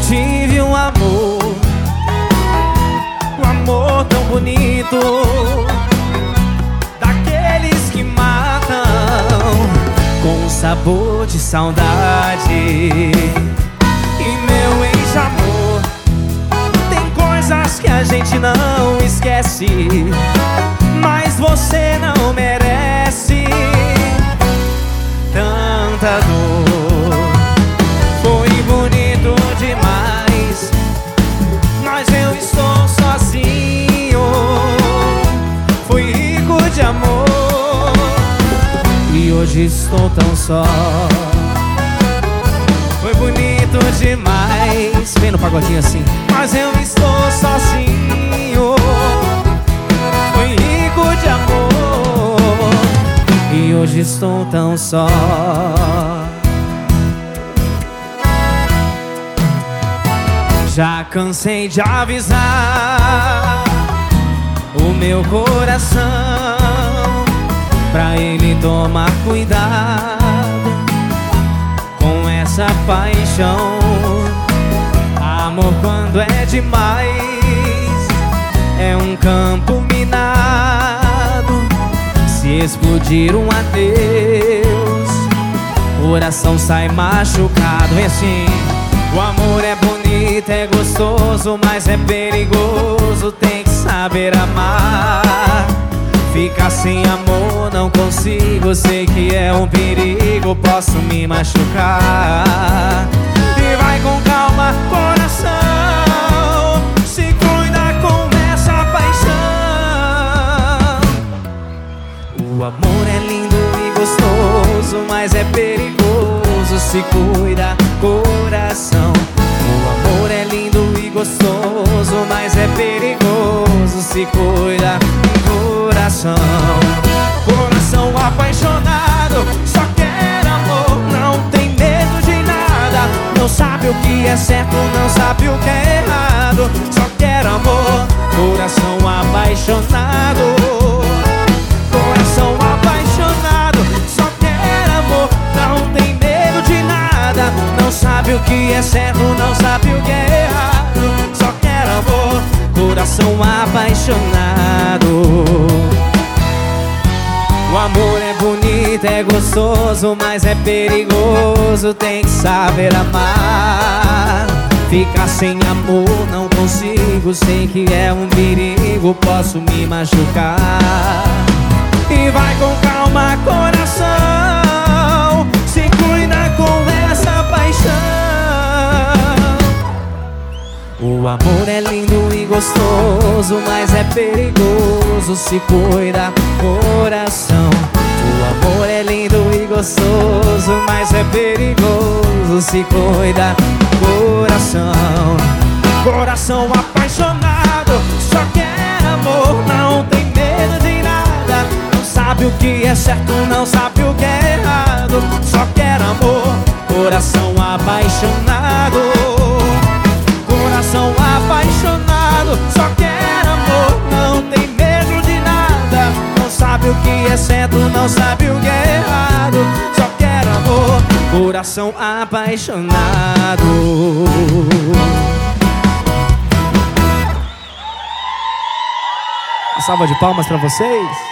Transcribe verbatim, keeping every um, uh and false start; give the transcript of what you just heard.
tive um amor, um amor tão bonito, daqueles que matam com sabor de saudade. E meu ex-amor, tem coisas que a gente não esquece, mas você não merece tanta dor. Foi bonito demais, mas eu estou sozinho. Fui rico de amor e hoje estou tão só. Foi bonito demais, vem no pagodinho assim, mas eu estou sozinho. Fui rico de amor e hoje estou tão só. Já cansei de avisar o meu coração pra ele tomar cuidado com essa paixão. Amor, quando é demais, é um campo minado. Se explodir um adeus, o coração sai machucado. Vem assim. O amor é bonito, é gostoso, mas é perigoso. Tem que saber amar. Ficar sem amor não consigo, sei que é um perigo, posso me machucar. E vai com calma, coração, se cuida com essa paixão. O amor é lindo e gostoso, mas é perigoso, se cuida, coração. O amor é lindo e gostoso, mas é perigoso, se cuida, coração. Coração apaixonado, só quer amor, não tem medo de nada. Não sabe o que é certo, não sabe o que é errado, só quer amor. Coração apaixonado, coração apaixonado, só quer amor, não tem medo de nada. Não sabe o que é certo, não sabe o que é errado, só quer amor. Coração apaixonado. O amor é bonito, é gostoso, mas é perigoso, tem que saber amar. Ficar sem amor não consigo, sei que é um perigo, posso me machucar. E vai com calma, coração, se cuida com essa paixão. O amor é lindo e gostoso, mas é perigoso, se cuida, coração. O amor é lindo e gostoso, mas é perigoso, se cuida, coração. Coração apaixonado, só quer amor, não tem medo de nada. Não sabe o que é certo, não sabe o que é errado, só quer amor. Coração apaixonado, coração apaixonado, só quer amor, não tem medo de nada. Não sabe o que é certo, não sabe o que é errado, só quer amor. Coração apaixonado. Uma salva de palmas pra vocês.